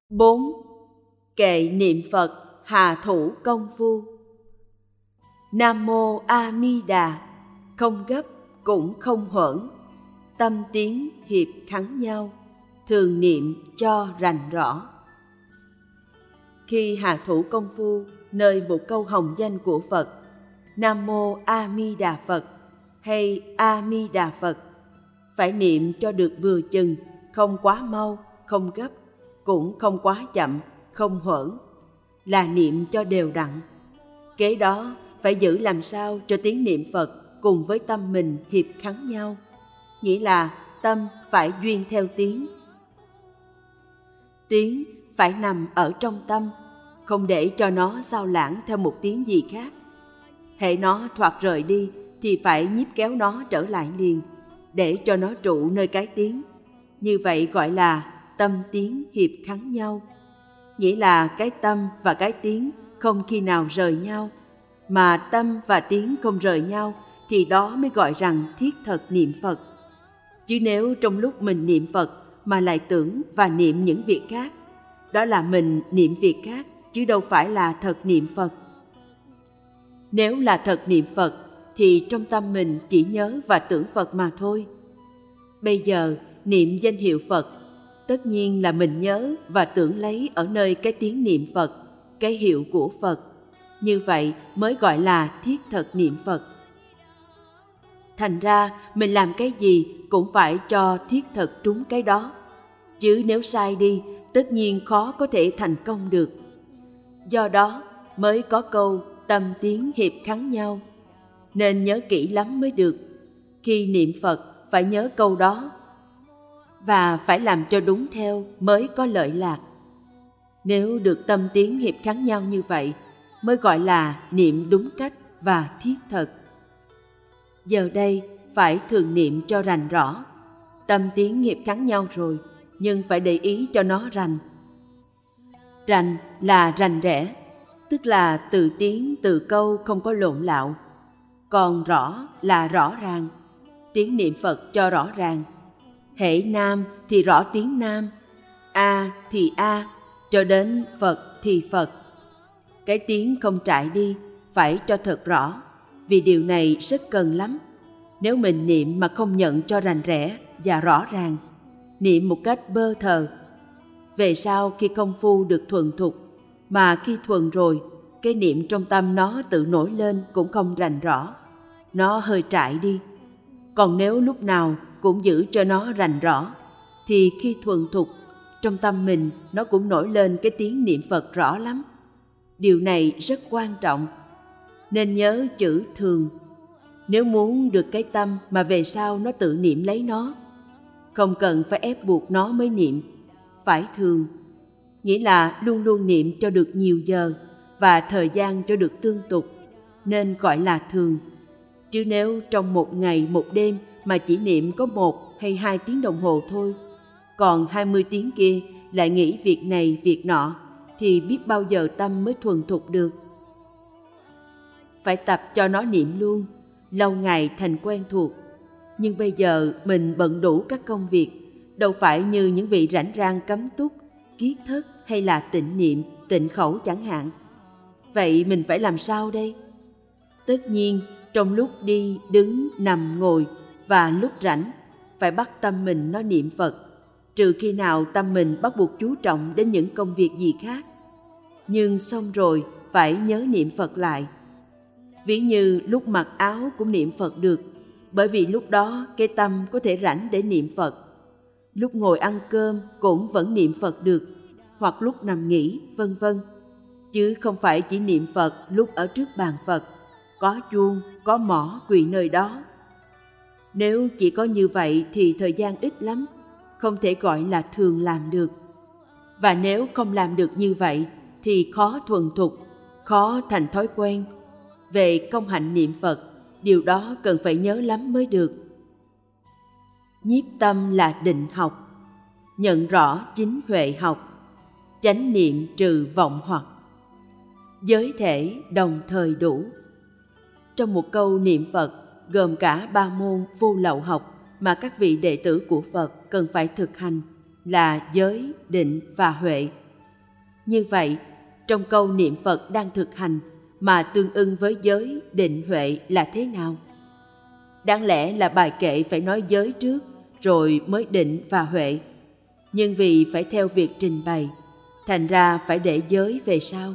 4. Kệ niệm Phật hạ thủ công phu. Nam Mô A Di Đà, không gấp cũng không hỗn, tâm tiến hiệp khắng nhau, thường niệm cho rành rõ. Khi hạ thủ công phu nơi một câu hồng danh của Phật, Nam Mô A Di Đà Phật hay A Di Đà Phật, phải niệm cho được vừa chừng, không quá mau, không gấp, cũng không quá chậm, không hỗn, là niệm cho đều đặn. Kế đó phải giữ làm sao cho tiếng niệm Phật cùng với tâm mình hiệp khắng nhau, nghĩa là tâm phải duyên theo tiếng. Tiếng phải nằm ở trong tâm, không để cho nó sao lãng theo một tiếng gì khác. Hễ nó thoạt rời đi thì phải nhiếp kéo nó trở lại liền, để cho nó trụ nơi cái tiếng. Như vậy gọi là tâm tiếng hiệp khắng nhau, nghĩa là cái tâm và cái tiếng không khi nào rời nhau, mà tâm và tiếng không rời nhau thì đó mới gọi rằng thiết thật niệm Phật. Chứ nếu trong lúc mình niệm Phật mà lại tưởng và niệm những việc khác, đó là mình niệm việc khác, chứ đâu phải là thật niệm Phật. Nếu là thật niệm Phật thì trong tâm mình chỉ nhớ và tưởng Phật mà thôi. Bây giờ niệm danh hiệu Phật, tất nhiên là mình nhớ và tưởng lấy ở nơi cái tiếng niệm Phật, cái hiệu của Phật. Như vậy mới gọi là thiết thật niệm Phật. Thành ra mình làm cái gì cũng phải cho thiết thật trúng cái đó. Chứ nếu sai đi, tất nhiên khó có thể thành công được. Do đó mới có câu tâm tiếng hiệp khắng nhau. Nên nhớ kỹ lắm mới được. Khi niệm Phật phải nhớ câu đó, và phải làm cho đúng theo mới có lợi lạc. Nếu được tâm tiếng hiệp khắng nhau như vậy, mới gọi là niệm đúng cách và thiết thật. Giờ đây phải thường niệm cho rành rõ. Tâm tiếng hiệp khắng nhau rồi, nhưng phải để ý cho nó rành. Rành là rành rẽ, tức là từ tiếng từ câu không có lộn lạo. Còn rõ là rõ ràng, tiếng niệm Phật cho rõ ràng. Hễ nam thì rõ tiếng nam, a thì a, cho đến Phật thì Phật. Cái tiếng không trại đi, phải cho thật rõ, vì điều này rất cần lắm. Nếu mình niệm mà không nhận cho rành rẽ và rõ ràng, niệm một cách bơ thờ, về sau khi công phu được thuần thục, mà khi thuần rồi, cái niệm trong tâm nó tự nổi lên cũng không rành rõ, nó hơi trại đi. Còn nếu lúc nào cũng giữ cho nó rành rõ, thì khi thuần thục, trong tâm mình nó cũng nổi lên cái tiếng niệm Phật rõ lắm. Điều này rất quan trọng, nên nhớ chữ thường. Nếu muốn được cái tâm mà về sau nó tự niệm lấy nó, không cần phải ép buộc nó mới niệm, phải thường. Nghĩa là luôn luôn niệm cho được nhiều giờ và thời gian cho được tương tục, nên gọi là thường. Chứ nếu trong một ngày một đêm mà chỉ niệm có 1 hay 2 tiếng đồng hồ thôi, còn 20 tiếng kia lại nghĩ việc này việc nọ, thì biết bao giờ tâm mới thuần thục được. Phải tập cho nó niệm luôn, lâu ngày thành quen thuộc. Nhưng bây giờ mình bận đủ các công việc, đâu phải như những vị rảnh rang cấm túc, kiết thất hay là tịnh niệm, tịnh khẩu chẳng hạn. Vậy mình phải làm sao đây? Tất nhiên, trong lúc đi, đứng, nằm, ngồi và lúc rảnh, phải bắt tâm mình nó niệm Phật, trừ khi nào tâm mình bắt buộc chú trọng đến những công việc gì khác. Nhưng xong rồi phải nhớ niệm Phật lại. Ví như lúc mặc áo cũng niệm Phật được, bởi vì lúc đó cái tâm có thể rảnh để niệm Phật. Lúc ngồi ăn cơm cũng vẫn niệm Phật được, hoặc lúc nằm nghỉ, vân vân. Chứ không phải chỉ niệm Phật lúc ở trước bàn Phật, có chuông, có mõ quỳ nơi đó. Nếu chỉ có như vậy thì thời gian ít lắm, không thể gọi là thường làm được. Và nếu không làm được như vậy thì khó thuần thục, khó thành thói quen. Về công hạnh niệm Phật, điều đó cần phải nhớ lắm mới được. Nhiếp tâm là định học, nhận rõ chính huệ học, chánh niệm trừ vọng hoặc, giới thể đồng thời đủ. Trong một câu niệm Phật gồm cả 3 môn vô lậu học mà các vị đệ tử của Phật cần phải thực hành là giới, định và huệ. Như vậy, trong câu niệm Phật đang thực hành mà tương ưng với giới, định, huệ là thế nào? Đáng lẽ là bài kệ phải nói giới trước, rồi mới định và huệ. Nhưng vì phải theo việc trình bày, thành ra phải để giới về sau.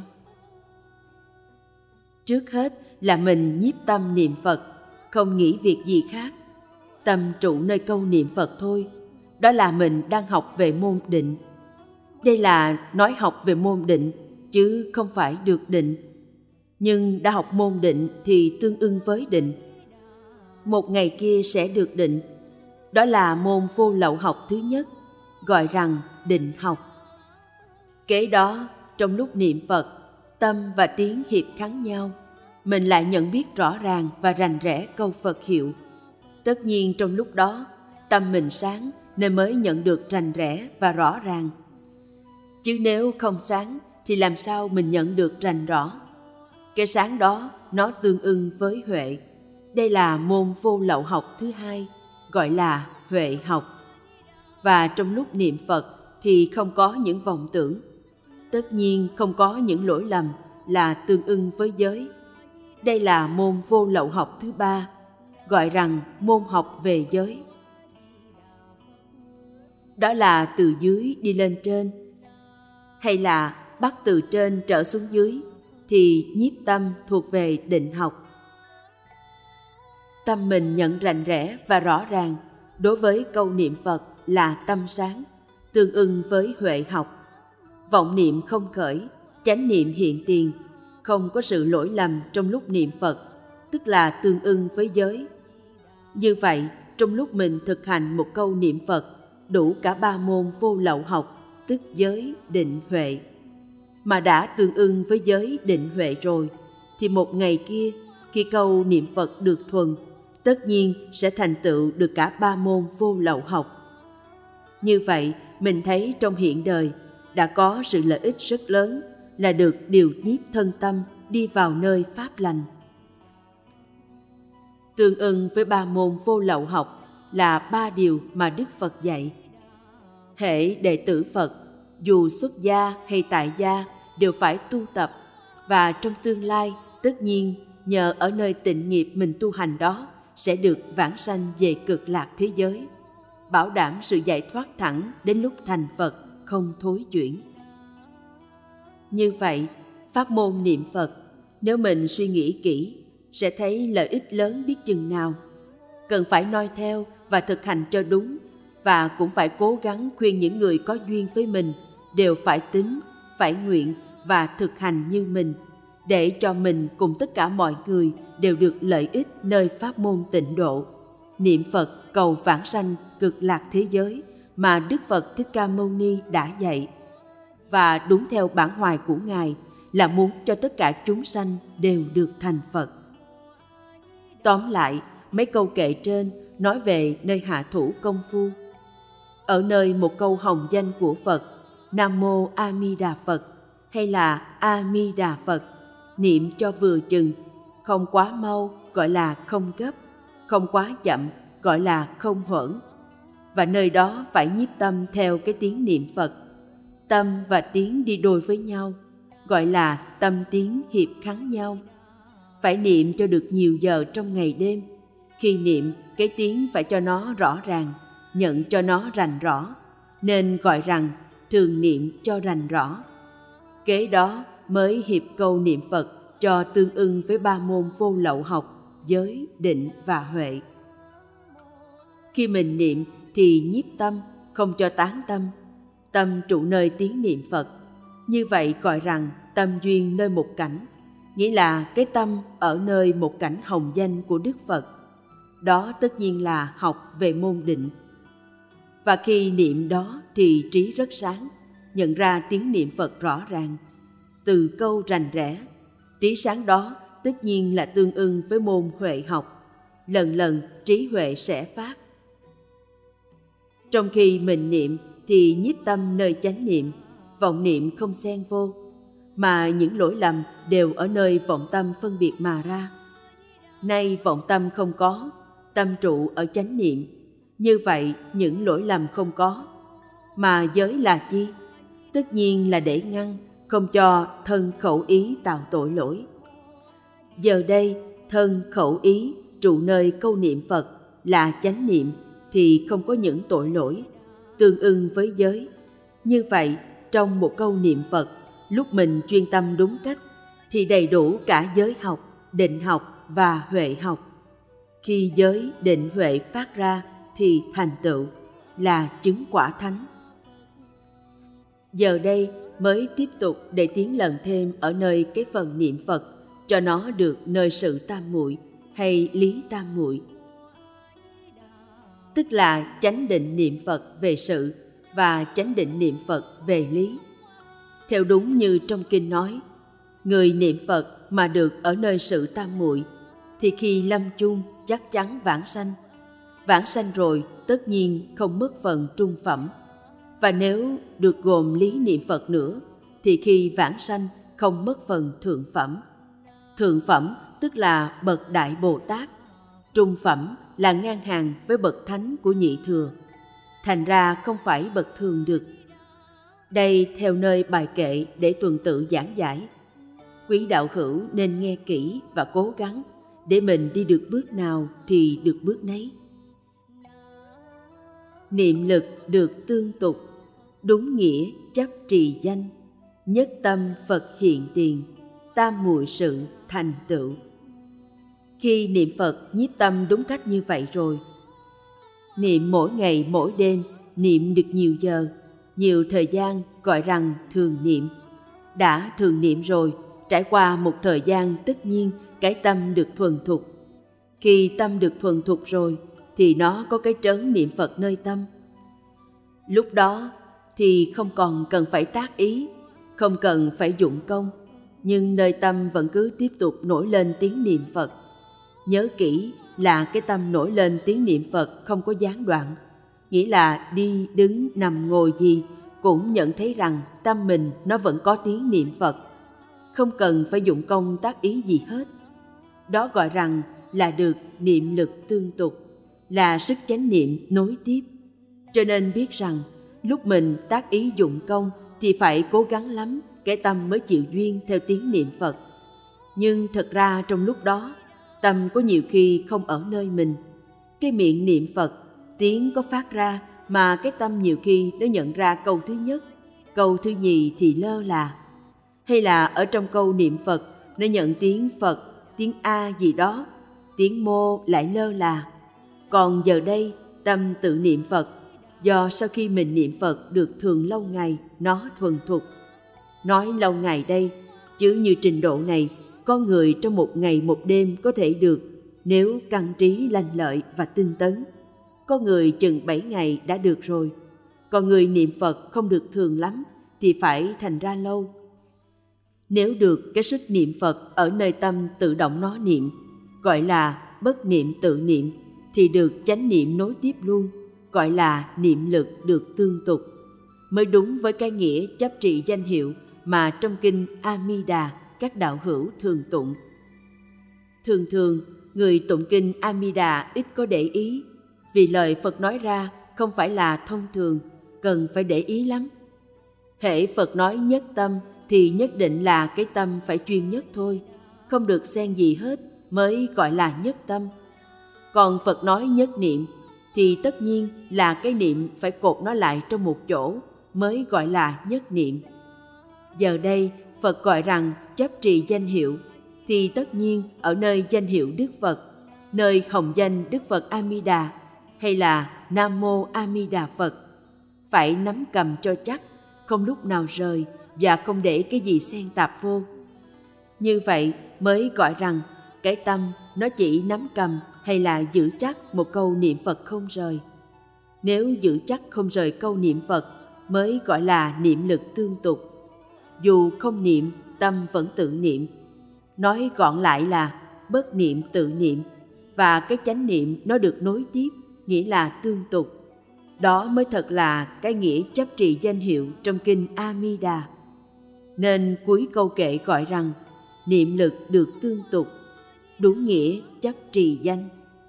Trước hết là mình nhiếp tâm niệm Phật, không nghĩ việc gì khác. Tâm trụ nơi câu niệm Phật thôi. Đó là mình đang học về môn định. Đây là nói học về môn định, chứ không phải được định. Nhưng đã học môn định thì tương ưng với định. Một ngày kia sẽ được định. Đó là môn vô lậu học thứ nhất, gọi rằng định học. Kế đó, trong lúc niệm Phật, tâm và tiếng hiệp khắng nhau, mình lại nhận biết rõ ràng và rành rẽ câu Phật hiệu. Tất nhiên trong lúc đó, tâm mình sáng nên mới nhận được rành rẽ và rõ ràng. Chứ nếu không sáng thì làm sao mình nhận được rành rõ? Cái sáng đó nó tương ưng với huệ. Đây là môn vô lậu học thứ hai, gọi là huệ học. Và trong lúc niệm Phật thì không có những vọng tưởng. Tất nhiên không có những lỗi lầm là tương ưng với giới. Đây là môn vô lậu học thứ ba, gọi rằng môn học về giới. Đó là từ dưới đi lên trên, hay là bắt từ trên trở xuống dưới, thì nhiếp tâm thuộc về định học. Tâm mình nhận rành rẽ và rõ ràng đối với câu niệm Phật là tâm sáng, tương ưng với huệ học. Vọng niệm không khởi, chánh niệm hiện tiền, không có sự lỗi lầm trong lúc niệm Phật, tức là tương ưng với giới. Như vậy, trong lúc mình thực hành một câu niệm Phật, đủ cả ba môn vô lậu học, tức giới, định, huệ. Mà đã tương ưng với giới, định, huệ rồi, thì một ngày kia, khi câu niệm Phật được thuần, tất nhiên sẽ thành tựu được cả ba môn vô lậu học. Như vậy, mình thấy trong hiện đời đã có sự lợi ích rất lớn là được điều nhiếp thân tâm đi vào nơi pháp lành. Tương ưng với ba môn vô lậu học là ba điều mà Đức Phật dạy. Hễ đệ tử Phật, dù xuất gia hay tại gia, đều phải tu tập, và trong tương lai, tất nhiên nhờ ở nơi tịnh nghiệp mình tu hành đó sẽ được vãng sanh về cực lạc thế giới, bảo đảm sự giải thoát thẳng đến lúc thành Phật, không thối chuyển. Như vậy, pháp môn niệm Phật, nếu mình suy nghĩ kỹ, sẽ thấy lợi ích lớn biết chừng nào. Cần phải noi theo và thực hành cho đúng, và cũng phải cố gắng khuyên những người có duyên với mình đều phải tín, phải nguyện và thực hành như mình, để cho mình cùng tất cả mọi người đều được lợi ích nơi pháp môn tịnh độ, niệm Phật cầu vãng sanh cực lạc thế giới mà Đức Phật Thích Ca Mâu Ni đã dạy. Và đúng theo bản hoài của Ngài là muốn cho tất cả chúng sanh đều được thành Phật. Tóm lại, mấy câu kệ trên nói về nơi hạ thủ công phu. Ở nơi một câu hồng danh của Phật, Nam Mô A Di Đà Phật, hay là A Di Đà Phật, niệm cho vừa chừng, không quá mau gọi là không gấp, không quá chậm gọi là không hỗn. Và nơi đó phải nhiếp tâm theo cái tiếng niệm Phật. Tâm và tiếng đi đôi với nhau, gọi là tâm tiếng hiệp khắng nhau. Phải niệm cho được nhiều giờ trong ngày đêm. Khi niệm, cái tiếng phải cho nó rõ ràng, nhận cho nó rành rõ, nên gọi rằng thường niệm cho rành rõ. Kế đó mới hiệp câu niệm Phật cho tương ưng với ba môn vô lậu học, giới, định và huệ. Khi mình niệm thì nhiếp tâm, không cho tán tâm. Tâm trụ nơi tiếng niệm Phật. Như vậy gọi rằng tâm duyên nơi một cảnh, nghĩa là cái tâm ở nơi một cảnh hồng danh của Đức Phật. Đó tất nhiên là học về môn định. Và khi niệm đó thì trí rất sáng, nhận ra tiếng niệm Phật rõ ràng. Từ câu rành rẽ, trí sáng đó tất nhiên là tương ưng với môn huệ học. Lần lần trí huệ sẽ phát. Trong khi mình niệm thì nhiếp tâm nơi chánh niệm, vọng niệm không xen vô, mà những lỗi lầm đều ở nơi vọng tâm phân biệt mà ra. Nay vọng tâm không có, tâm trụ ở chánh niệm, như vậy những lỗi lầm không có. Mà giới là chi? Tất nhiên là để ngăn, không cho thân khẩu ý tạo tội lỗi. Giờ đây, thân khẩu ý trụ nơi câu niệm Phật là chánh niệm thì không có những tội lỗi, tương ưng với giới. Như vậy, trong một câu niệm Phật, lúc mình chuyên tâm đúng cách, thì đầy đủ cả giới học, định học và huệ học. Khi giới, định, huệ phát ra thì thành tựu là chứng quả thánh. Giờ đây mới tiếp tục để tiến lần thêm ở nơi cái phần niệm Phật, cho nó được nơi sự tam muội hay lý tam muội. Tức là chánh định niệm Phật về sự và chánh định niệm Phật về lý. Theo đúng như trong kinh nói, người niệm Phật mà được ở nơi sự tam muội thì khi lâm chung chắc chắn vãng sanh. Vãng sanh rồi tất nhiên không mất phần trung phẩm. Và nếu được gồm lý niệm Phật nữa thì khi vãng sanh không mất phần thượng phẩm. Thượng phẩm tức là bậc Đại Bồ Tát. Trung phẩm là ngang hàng với bậc thánh của nhị thừa. Thành ra không phải bậc thường được. Đây theo nơi bài kệ để tuần tự giảng giải. Quý đạo hữu nên nghe kỹ và cố gắng để mình đi được bước nào thì được bước nấy. Niệm lực được tương tục, đúng nghĩa chấp trì danh, nhất tâm Phật hiện tiền, tam muội sự thành tựu. Khi niệm Phật nhiếp tâm đúng cách như vậy rồi, niệm mỗi ngày mỗi đêm, niệm được nhiều giờ, nhiều thời gian gọi rằng thường niệm. Đã thường niệm rồi, trải qua một thời gian tất nhiên cái tâm được thuần thục. Khi tâm được thuần thục rồi thì nó có cái trớn niệm Phật nơi tâm. Lúc đó thì không còn cần phải tác ý, không cần phải dụng công, nhưng nơi tâm vẫn cứ tiếp tục nổi lên tiếng niệm Phật. Nhớ kỹ là cái tâm nổi lên tiếng niệm Phật không có gián đoạn, nghĩa là đi, đứng, nằm, ngồi gì cũng nhận thấy rằng tâm mình nó vẫn có tiếng niệm Phật. Không cần phải dụng công tác ý gì hết. Đó gọi rằng là được niệm lực tương tục, là sức chánh niệm nối tiếp. Cho nên biết rằng lúc mình tác ý dụng công thì phải cố gắng lắm cái tâm mới chịu duyên theo tiếng niệm Phật. Nhưng thật ra trong lúc đó, tâm có nhiều khi không ở nơi mình. Cái miệng niệm Phật, tiếng có phát ra mà cái tâm nhiều khi nó nhận ra câu thứ nhất, câu thứ nhì thì lơ là. Hay là ở trong câu niệm Phật, nó nhận tiếng Phật, tiếng A gì đó, tiếng mô lại lơ là. Còn giờ đây, tâm tự niệm Phật, do sau khi mình niệm Phật được thường lâu ngày, nó thuần thục. Nói lâu ngày đây, chứ như trình độ này, có người trong một ngày một đêm có thể được, nếu căn trí lanh lợi và tinh tấn. Có người chừng 7 ngày đã được rồi. Còn người niệm Phật không được thường lắm thì phải thành ra lâu. Nếu được cái sức niệm Phật ở nơi tâm tự động nó niệm, gọi là bất niệm tự niệm, thì được chánh niệm nối tiếp luôn, gọi là niệm lực được tương tục, mới đúng với cái nghĩa chấp trị danh hiệu mà trong kinh A-mi-đà các đạo hữu thường tụng. Thường thường, người tụng kinh A-mi-đà ít có để ý, vì lời Phật nói ra không phải là thông thường, cần phải để ý lắm. Hễ Phật nói nhất tâm thì nhất định là cái tâm phải chuyên nhất thôi, không được xen gì hết mới gọi là nhất tâm. Còn Phật nói nhất niệm thì tất nhiên là cái niệm phải cột nó lại trong một chỗ mới gọi là nhất niệm. Giờ đây Phật gọi rằng chấp trì danh hiệu thì tất nhiên ở nơi danh hiệu Đức Phật, nơi hồng danh Đức Phật A-mi-đà hay là Nam Mô A Di Đà Phật, phải nắm cầm cho chắc, không lúc nào rời và không để cái gì xen tạp vô. Như vậy mới gọi rằng cái tâm nó chỉ nắm cầm hay là giữ chắc một câu niệm Phật không rời. Nếu giữ chắc không rời câu niệm Phật mới gọi là niệm lực tương tục. Dù không niệm, tâm vẫn tự niệm. Nói gọn lại là bất niệm tự niệm, và cái chánh niệm nó được nối tiếp, nghĩa là tương tục. Đó mới thật là cái nghĩa chấp trì danh hiệu trong kinh A-mi-đà. Nên cuối câu kệ gọi rằng niệm lực được tương tục, đúng nghĩa chấp trì danh.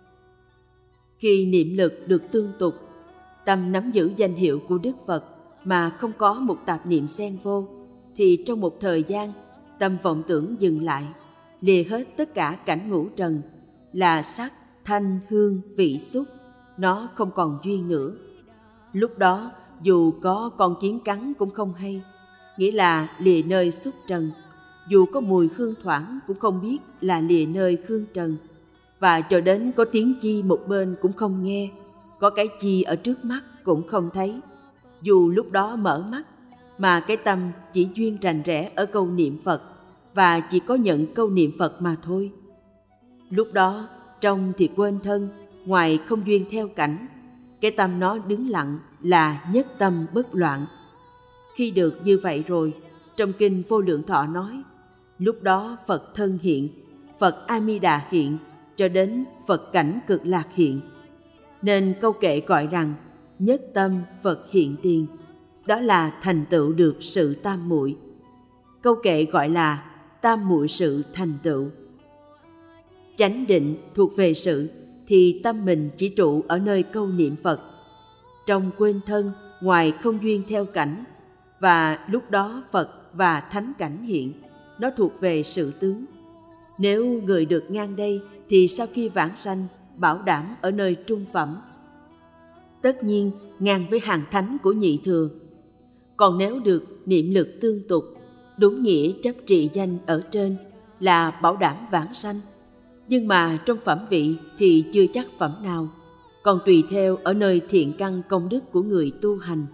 Khi niệm lực được tương tục, tâm nắm giữ danh hiệu của Đức Phật mà không có một tạp niệm xen vô, thì trong một thời gian, tâm vọng tưởng dừng lại, lìa hết tất cả cảnh ngũ trần, là sắc, thanh, hương, vị, xúc, nó không còn duyên nữa. Lúc đó, dù có con kiến cắn cũng không hay, nghĩa là lìa nơi xúc trần. Dù có mùi hương thoảng cũng không biết là lìa nơi hương trần. Và cho đến có tiếng chi một bên cũng không nghe, có cái chi ở trước mắt cũng không thấy. Dù lúc đó mở mắt, mà cái tâm chỉ duyên rành rẽ ở câu niệm Phật, và chỉ có nhận câu niệm Phật mà thôi. Lúc đó, trong thì quên thân, ngoài không duyên theo cảnh, cái tâm nó đứng lặng là nhất tâm bất loạn. Khi được như vậy rồi, trong kinh Vô Lượng Thọ nói, lúc đó Phật thân hiện, Phật A Di Đà hiện, cho đến Phật cảnh cực lạc hiện. Nên câu kệ gọi rằng nhất tâm Phật hiện tiền, đó là thành tựu được sự tam muội. Câu kệ gọi là tam muội sự thành tựu. Chánh định thuộc về sự, thì tâm mình chỉ trụ ở nơi câu niệm Phật. Trong quên thân, ngoài không duyên theo cảnh, và lúc đó Phật và thánh cảnh hiện, nó thuộc về sự tướng. Nếu người được ngang đây, thì sau khi vãng sanh, bảo đảm ở nơi trung phẩm. Tất nhiên ngang với hàng thánh của nhị thừa. Còn nếu được niệm lực tương tục, đúng nghĩa chấp trì danh ở trên, là bảo đảm vãng sanh. Nhưng mà trong phẩm vị thì chưa chắc phẩm nào, còn tùy theo ở nơi thiện căn công đức của người tu hành.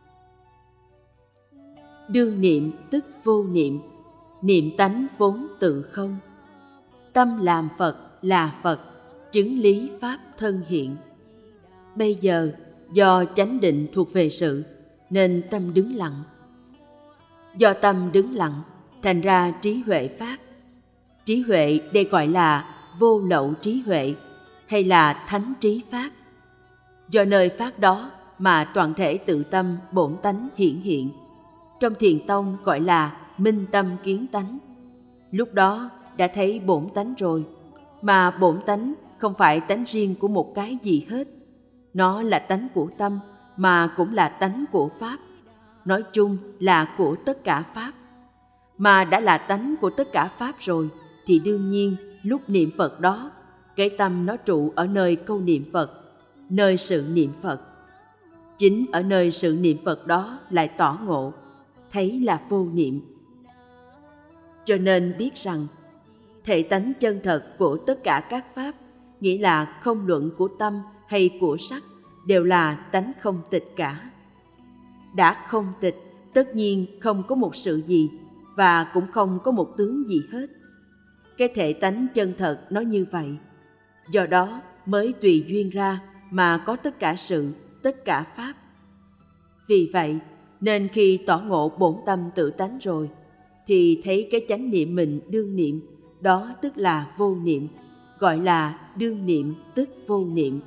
Đương niệm tức vô niệm, niệm tánh vốn tự không. Tâm làm Phật là Phật, chứng lý pháp thân hiện. Bây giờ do chánh định thuộc về sự, nên tâm đứng lặng. Do tâm đứng lặng, thành ra trí huệ phát. Trí huệ đây gọi là vô lậu trí huệ, hay là thánh trí phát. Do nơi phát đó mà toàn thể tự tâm bổn tánh hiển hiện. Trong Thiền Tông gọi là minh tâm kiến tánh. Lúc đó đã thấy bổn tánh rồi, mà bổn tánh không phải tánh riêng của một cái gì hết. Nó là tánh của tâm, mà cũng là tánh của Pháp. Nói chung là của tất cả Pháp. Mà đã là tánh của tất cả Pháp rồi, thì đương nhiên lúc niệm Phật đó, cái tâm nó trụ ở nơi câu niệm Phật, nơi sự niệm Phật. Chính ở nơi sự niệm Phật đó lại tỏ ngộ, thấy là vô niệm. Cho nên biết rằng, thể tánh chân thật của tất cả các Pháp, nghĩa là không luận của tâm hay của sắc, đều là tánh không tịch cả. Đã không tịch, tất nhiên không có một sự gì, và cũng không có một tướng gì hết. Cái thể tánh chân thật nó như vậy. Do đó mới tùy duyên ra mà có tất cả sự, tất cả Pháp. Vì vậy, nên khi tỏ ngộ bổn tâm tự tánh rồi, thì thấy cái chánh niệm mình đương niệm, đó tức là vô niệm, gọi là đương niệm tức vô niệm.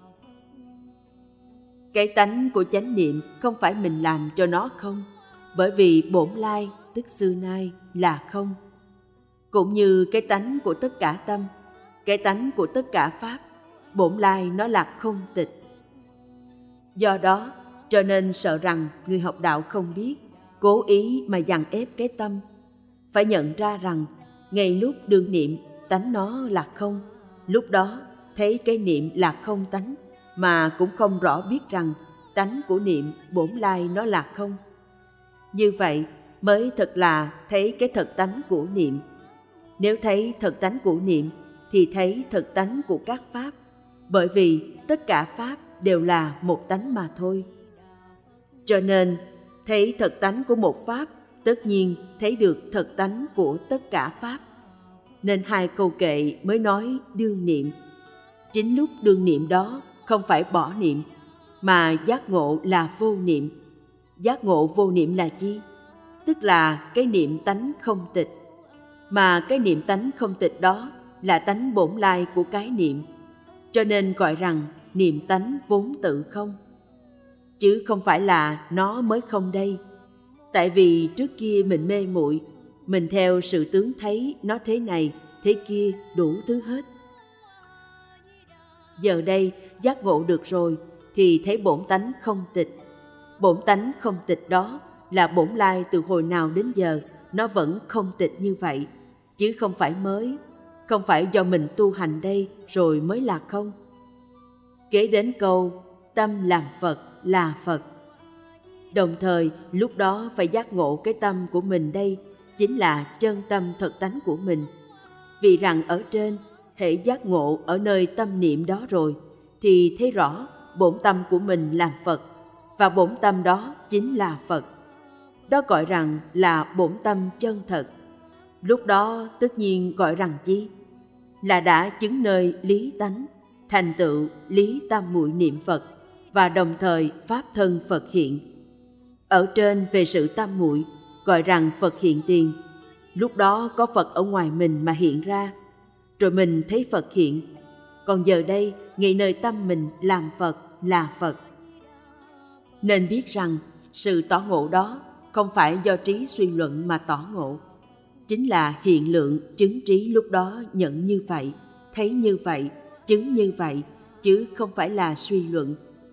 Cái tánh của chánh niệm không phải mình làm cho nó không, bởi vì bổn lai tức xưa nay là không. Cũng như cái tánh của tất cả tâm, cái tánh của tất cả Pháp, bổn lai nó là không tịch. Do đó, cho nên sợ rằng người học đạo không biết, cố ý mà dằn ép cái tâm. Phải nhận ra rằng, ngay lúc đương niệm, tánh nó là không, lúc đó thấy cái niệm là không tánh, mà cũng không rõ biết rằng tánh của niệm bổn lai nó là không. Như vậy mới thật là thấy cái thật tánh của niệm. Nếu thấy thật tánh của niệm, thì thấy thật tánh của các Pháp, bởi vì tất cả Pháp đều là một tánh mà thôi. Cho nên, thấy thật tánh của một Pháp, tất nhiên thấy được thật tánh của tất cả Pháp. Nên hai câu kệ mới nói đương niệm. Chính lúc đương niệm đó không phải bỏ niệm, mà giác ngộ là vô niệm. Giác ngộ vô niệm là chi? Tức là cái niệm tánh không tịch. Mà cái niệm tánh không tịch đó là tánh bổn lai của cái niệm. Cho nên gọi rằng niệm tánh vốn tự không. Chứ không phải là nó mới không đây. Tại vì trước kia mình mê muội, mình theo sự tướng thấy nó thế này, thế kia, đủ thứ hết. Giờ đây giác ngộ được rồi thì thấy bổn tánh không tịch. Bổn tánh không tịch đó là bổn lai từ hồi nào đến giờ nó vẫn không tịch như vậy, chứ không phải mới, không phải do mình tu hành đây rồi mới là không. Kế đến câu tâm làm Phật là Phật. Đồng thời lúc đó phải giác ngộ cái tâm của mình đây chính là chân tâm thật tánh của mình. Vì rằng ở trên, hễ giác ngộ ở nơi tâm niệm đó rồi, thì thấy rõ bổn tâm của mình làm Phật, và bổn tâm đó chính là Phật. Đó gọi rằng là bổn tâm chân thật. Lúc đó tất nhiên gọi rằng chi? Là đã chứng nơi lý tánh, thành tựu lý tam muội niệm Phật, và đồng thời pháp thân Phật hiện. Ở trên về sự tam muội gọi rằng Phật hiện tiền. Lúc đó có Phật ở ngoài mình mà hiện ra, rồi mình thấy Phật hiện. Còn giờ đây, ngay nơi tâm mình làm Phật là Phật. Nên biết rằng sự tỏ ngộ đó không phải do trí suy luận mà tỏ ngộ. Chính là hiện lượng chứng trí lúc đó nhận như vậy, thấy như vậy, chứng như vậy, chứ không phải là suy luận.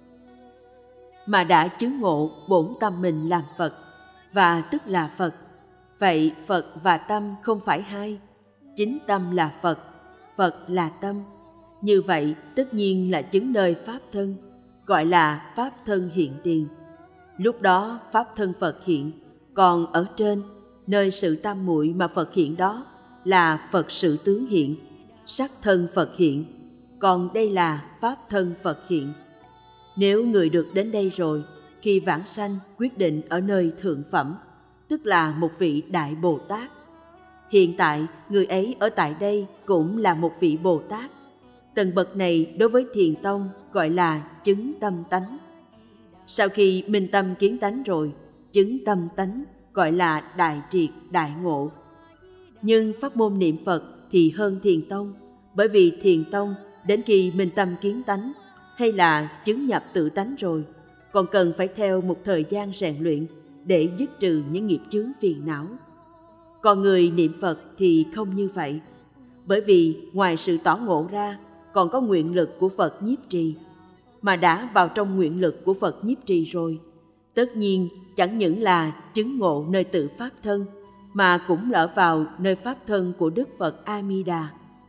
Mà đã chứng ngộ bổn tâm mình làm Phật, và tức là Phật. Vậy Phật và tâm không phải hai. Chính tâm là Phật, Phật là tâm. Như vậy tất nhiên là chứng nơi pháp thân, gọi là pháp thân hiện tiền. Lúc đó pháp thân Phật hiện, còn ở trên, nơi sự tam muội mà Phật hiện đó là Phật sự tướng hiện, sắc thân Phật hiện, còn đây là pháp thân Phật hiện. Nếu người được đến đây rồi, khi vãng sanh quyết định ở nơi thượng phẩm, tức là một vị Đại Bồ Tát. Hiện tại, người ấy ở tại đây cũng là một vị Bồ Tát. Tầng bậc này đối với Thiền Tông gọi là chứng tâm tánh. Sau khi minh tâm kiến tánh rồi, chứng tâm tánh gọi là đại triệt, đại ngộ. Nhưng pháp môn niệm Phật thì hơn Thiền Tông, bởi vì Thiền Tông đến khi minh tâm kiến tánh hay là chứng nhập tự tánh rồi, còn cần phải theo một thời gian rèn luyện để dứt trừ những nghiệp chướng phiền não. Còn người niệm Phật thì không như vậy, bởi vì ngoài sự tỏ ngộ ra còn có nguyện lực của Phật nhiếp trì. Mà đã vào trong nguyện lực của Phật nhiếp trì rồi, tất nhiên chẳng những là chứng ngộ nơi tự pháp thân, mà cũng lỡ vào nơi pháp thân của Đức Phật A Di Đà.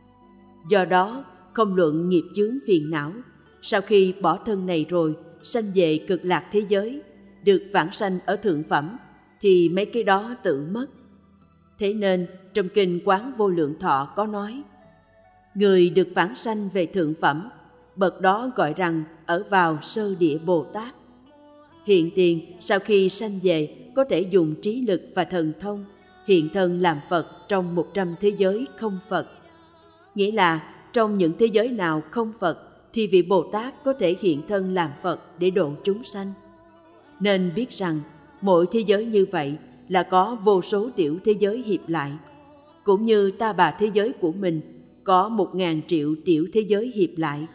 Do đó không luận nghiệp chướng phiền não, sau khi bỏ thân này rồi sanh về cực lạc thế giới, được vãng sanh ở thượng phẩm, thì mấy cái đó tự mất. Thế nên trong kinh Quán Vô Lượng Thọ có nói, người được vãng sanh về thượng phẩm, bậc đó gọi rằng ở vào sơ địa Bồ Tát. Hiện tiền sau khi sanh về có thể dùng trí lực và thần thông hiện thân làm Phật trong 100 thế giới không Phật. Nghĩa là trong những thế giới nào không Phật thì vị Bồ Tát có thể hiện thân làm Phật để độ chúng sanh. Nên biết rằng mỗi thế giới như vậy là có vô số tiểu thế giới hiệp lại, cũng như ta bà thế giới của mình có 1.000 triệu tiểu thế giới hiệp lại.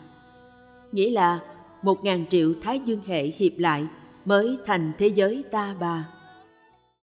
Nghĩa là 1.000 triệu thái dương hệ hiệp lại mới thành thế giới ta bà.